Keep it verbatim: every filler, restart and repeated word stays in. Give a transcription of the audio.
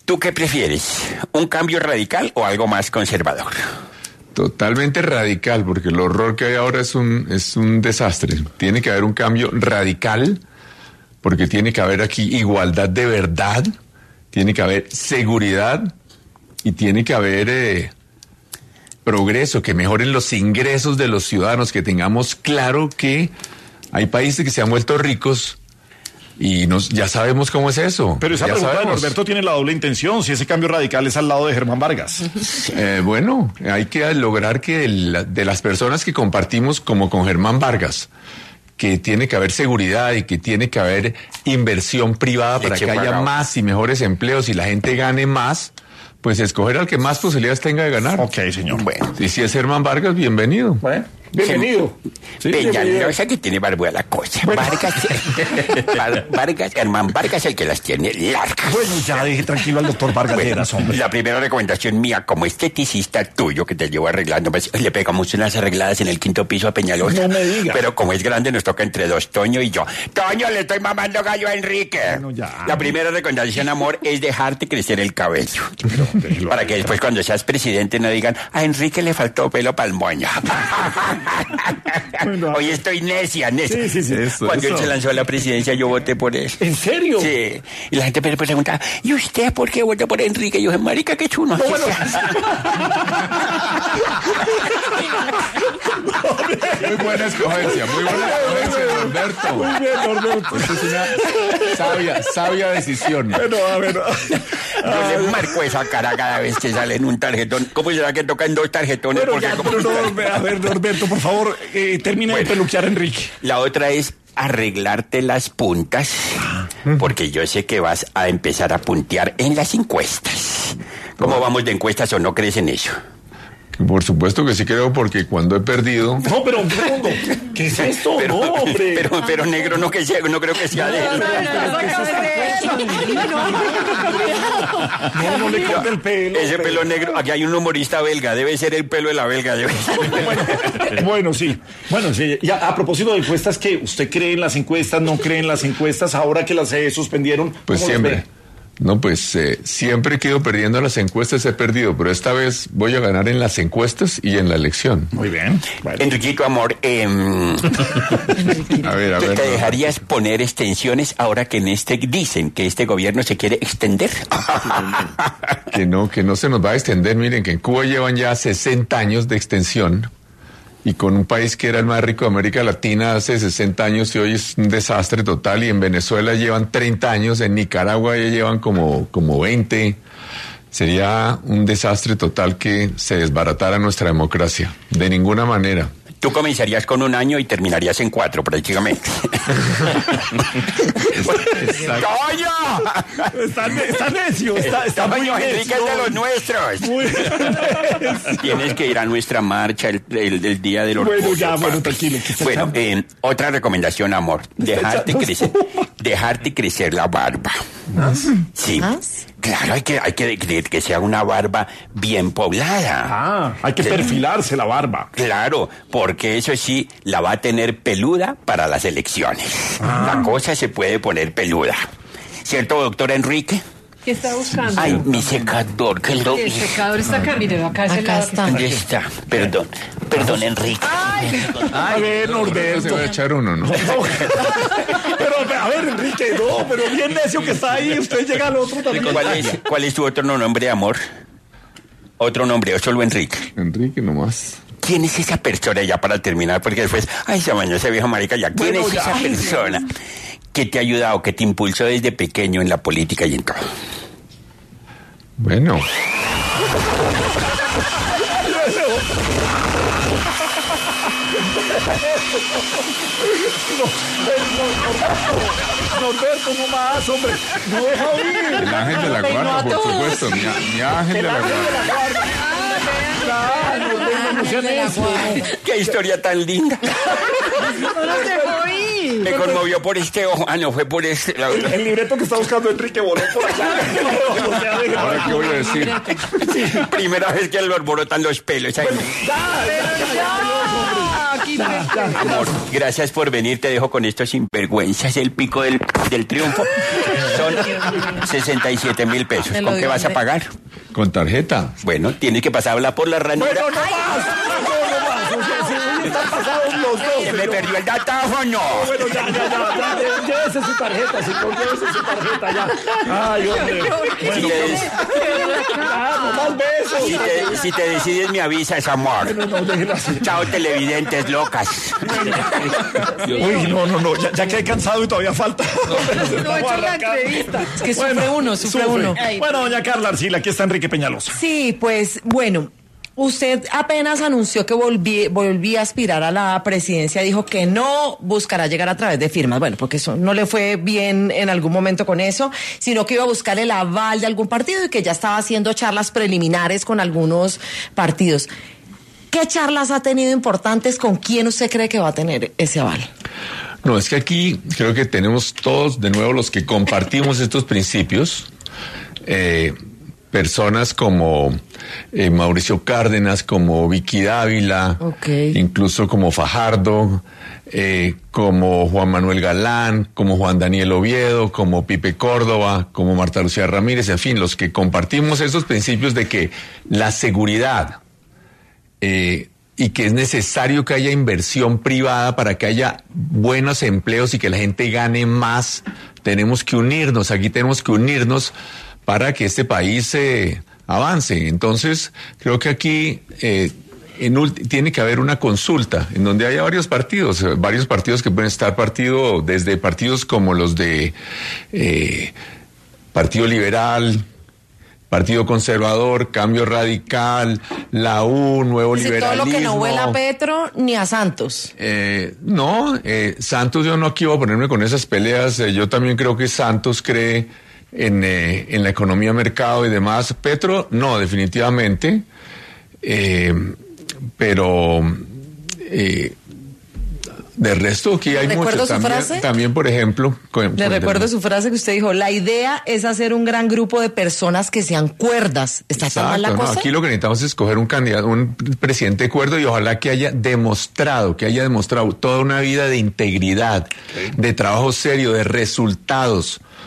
¿Tú qué prefieres? ¿Un cambio radical o algo más conservador? Totalmente radical, porque el horror que hay ahora es un, es un desastre. Tiene que haber un cambio radical, porque tiene que haber aquí igualdad de verdad, tiene que haber seguridad y tiene que haber eh, progreso, que mejoren los ingresos de los ciudadanos, que tengamos claro que hay países que se han vuelto ricos y nos, ya sabemos cómo es eso. Pero esa ya pregunta sabemos. de Norberto tiene la doble intención, si ese cambio radical es al lado de Germán Vargas. Eh, bueno, hay que lograr que el, de las personas que compartimos, como con Germán Vargas, que tiene que haber seguridad y que tiene que haber inversión privada para que haya más y mejores empleos y la gente gane más, pues escoger al que más posibilidades tenga de ganar. Ok, señor. Bueno, y si es Germán Vargas, bienvenido. Bueno, bienvenido. Sí, Peñalosa que tiene barba la cosa. Bueno. Vargas, Var, Vargas, Germán Vargas el que las tiene largas. Bueno, ya deje tranquilo al doctor Vargas bueno, Lleras, hombre. La primera recomendación mía como esteticista tuyo que te llevo arreglando, pues, le pegamos unas arregladas en el quinto piso a Peñalosa. No me diga. Pero como es grande nos toca entre dos, Toño y yo. Toño, le estoy mamando gallo a Enrique. Bueno, ya. La primera recomendación, amor, es dejarte crecer el cabello. Pero, para que después cuando seas presidente no digan, a Enrique le faltó pelo pa'l moño. Bueno, hoy estoy necia, necia. Sí, sí, sí. Eso, cuando eso. Él se lanzó a la presidencia yo voté por él. ¿En serio? Sí. Y la gente me pregunta, ¿y usted por qué votó por Enrique? Y yo dije, marica, qué chuno. No, bueno. Muy buena escogencia, muy buena escogencia, Norberto. Muy bien, Norberto. Esta es una sabia, sabia decisión. Bueno, a ver. Yo le marco esa cara cada vez que sale en un tarjetón. ¿Cómo será que tocan dos tarjetones? Bueno, ya, pero no, a ver, Norberto, por favor, eh, termina bueno, de peluquear a Enrique. La otra es arreglarte las puntas, porque yo sé que vas a empezar a puntear en las encuestas. ¿Cómo vamos de encuestas o no crees en eso? Por supuesto que sí creo, porque cuando he perdido... No, pero un segundo. ¿Qué es esto? Pero, no, hombre. Pero, pero negro no que sea, no creo que sea de él. No, no le corte el pelo. Ese pelo negro, aquí hay un humorista belga, debe ser el pelo de la belga. Debe ser. Bueno, bueno, sí. Bueno, sí. Ya, a propósito de encuestas, ¿qué? ¿Usted cree en las encuestas, no cree en las encuestas? Ahora que las eh, suspendieron. Pues siempre. No, pues eh, siempre que he ido perdiendo las encuestas he perdido, pero esta vez voy a ganar en las encuestas y en la elección. Muy bien. Bueno. Enriquito, amor, eh, a ver, a ver. ¿te dejarías no. poner extensiones ahora que en este dicen que este gobierno se quiere extender? Que no, que no se nos va a extender. Miren que en Cuba llevan ya sesenta años de extensión. Y con un país que era el más rico de América Latina hace sesenta años y hoy es un desastre total. Y en Venezuela llevan treinta años, en Nicaragua ya llevan como, como veinte. Sería un desastre total que se desbaratara nuestra democracia. De ninguna manera. Tú comenzarías con un año y terminarías en cuatro, prácticamente. ¡Coño! Está, está necio, está, está muy necio. Enrique es de los nuestros. Muy... Tienes que ir a nuestra marcha el, el, el día del orgullo. Bueno, ya, bueno, tranquilo. Bueno, eh, otra recomendación, amor. Dejarte crecer, dejarte crecer la barba. ¿Más? Sí. ¿Más? Claro, hay que, hay que, que, que sea una barba bien poblada. Ah, hay que perfilarse la barba. Claro, porque eso sí, la va a tener peluda para las elecciones. Ah. La cosa se puede poner peluda. ¿Cierto, doctor Enrique? ¿Qué está buscando? Ay, mi secador. Que lo... El secador está acá, mire, acá, acá está. está. ¿Dónde está? Perdón, perdón, Enrique. Ay, a ver, Norberto. Se va a echar uno, ¿no? Pero, a ver, Enrique, no, pero bien necio que está ahí, usted llega al otro también. ¿Cuál es, cuál es tu otro nombre, amor? Otro nombre, o solo Enrique. Enrique nomás. ¿Quién es esa persona ya para terminar? Porque después, ay, se bañó ese viejo marica ya. ¿Quién bueno, es ya, esa ay, persona Dios. que te ha ayudado, que te impulsó desde pequeño en la política y en todo? Bueno. Norberto, no más, hombre. No deja oír. El ángel de la guarda, por supuesto. Mi, mi ángel de la guarda. Claro, no sean eso. Qué historia tan linda. No nos dejó oír. Me conmovió por este ojo. Ah, no, fue por este. La... El, el libreto que está buscando Enrique voló por allá. Ahora, ¿qué voy a decir? Sí, primera vez que lo alborotan los pelos. Bueno, Amor, gracias por venir. Te dejo con estos sinvergüenzas, el pico del, del triunfo. Son sesenta y siete mil pesos. Me lo ¿Con qué dio vas a André. pagar? Con tarjeta. Bueno, tienes que pasarla por la ranura. Bueno, no más. No, no más. O sea, si hoy están pasados los dos. ¿Se me pero- perdió el datáfono? Bueno, ya, ya, ya, ya, ya, llévese su tarjeta, señor, llévese su tarjeta, ya. Ay, hombre. Si Bueno, te, ah, no más besos. si te- si te decides, me avisas, amor. No, no, déjela así. Chao, televidentes locas. Uy, no, no, no, ya, ya quedé cansado y todavía falta. No he hecho la entrevista. Es que sufre uno, sufre, uno. Bueno, doña Carla Arcila, aquí está Enrique Peñalosa. Sí, pues bueno, usted apenas anunció que volví, volvía a aspirar a la presidencia, dijo que no buscará llegar a través de firmas, bueno, porque eso no le fue bien en algún momento con eso, sino que iba a buscar el aval de algún partido y que ya estaba haciendo charlas preliminares con algunos partidos. ¿Qué charlas ha tenido importantes? ¿Con quién usted cree que va a tener ese aval? No, es que aquí creo que tenemos todos, de nuevo, los que compartimos estos principios, eh, personas como eh, Mauricio Cárdenas, como Vicky Dávila, Okay. incluso como Fajardo, eh, como Juan Manuel Galán, como Juan Daniel Oviedo, como Pipe Córdoba, como Marta Lucía Ramírez, en fin, los que compartimos esos principios de que la seguridad eh, y que es necesario que haya inversión privada para que haya buenos empleos y que la gente gane más. Tenemos que unirnos, aquí tenemos que unirnos para que este país eh, avance. Entonces, creo que aquí eh, en ulti- tiene que haber una consulta en donde haya varios partidos, eh, varios partidos que pueden estar partido, desde partidos como los de eh, Partido Liberal, Partido Conservador, Cambio Radical, la U, Nuevo Es decir, todo Liberalismo. lo que no huela a Petro ni a Santos. Eh, no, eh, Santos, yo no aquí voy a ponerme con esas peleas. Eh, yo también creo que Santos cree en, eh, en la economía mercado y demás. Petro, no, definitivamente. Eh, pero eh, de resto aquí hay ¿Recuerdo muchos. su También, frase? también, por ejemplo. Con, Le con- recuerdo su frase que usted dijo, la idea es hacer un gran grupo de personas que sean cuerdas. ¿Está tan mal la Exacto, no, cosa? aquí lo que necesitamos es escoger un candidato, un presidente cuerdo y ojalá que haya demostrado, que haya demostrado toda una vida de integridad, de trabajo serio, de resultados,